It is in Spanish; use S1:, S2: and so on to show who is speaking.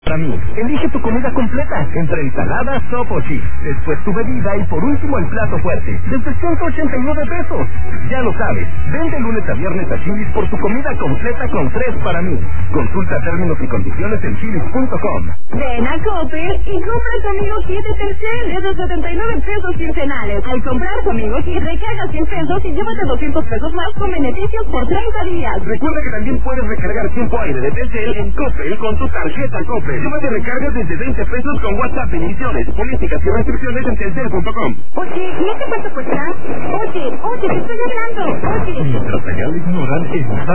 S1: Para mí, elige tu comida completa, entre ensaladas, sopa o chips, después tu bebida y por último el plato fuerte, desde 189 pesos. Ya lo sabes, ven de lunes a viernes a Chili's por tu comida completa con 3 para mí. Consulta términos y condiciones en chilis.com.
S2: Ven a Coppel y compra tu Amigo Kit de Telcel desde 79 pesos quincenales. Al comprar tu Amigo Kit, recarga 100 pesos y llévate 200 pesos más con beneficios por 30 días.
S1: Recuerda que también puedes recargar tiempo aire de Telcel en Coppel con tu tarjeta Coppel. Llévate recargas desde 20 pesos con WhatsApp en emisiones, políticas y restricciones en telcel.com.
S2: Oye, ¿no te cuánto cuesta? Oye, te estoy hablando. Oye.
S1: Mientras allá le ignoran,